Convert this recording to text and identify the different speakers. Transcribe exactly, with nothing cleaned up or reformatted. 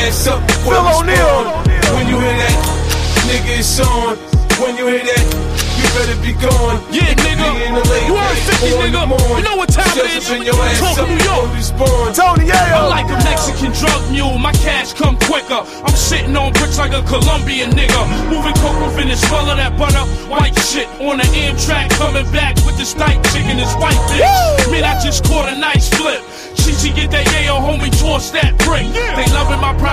Speaker 1: ass up.
Speaker 2: Phil O'Neal.
Speaker 1: When you hear that, nigga, it's on. When you hear that, you better be gone.
Speaker 3: Yeah, nigga. You heard fifty, nigga. You know what time it is. Talk New York.
Speaker 2: Tony Yayo.
Speaker 3: I'm like a Mexican drug mule. My cash come quicker. I'm sitting on bricks like a Colombian nigga. Moving coke within the smell of that butter. White shit on the Amtrak. Coming back with this night chick and this white bitch. Man, I just caught a nice flip. She, she get that yayo, homie, toss that brick. They loving my pride.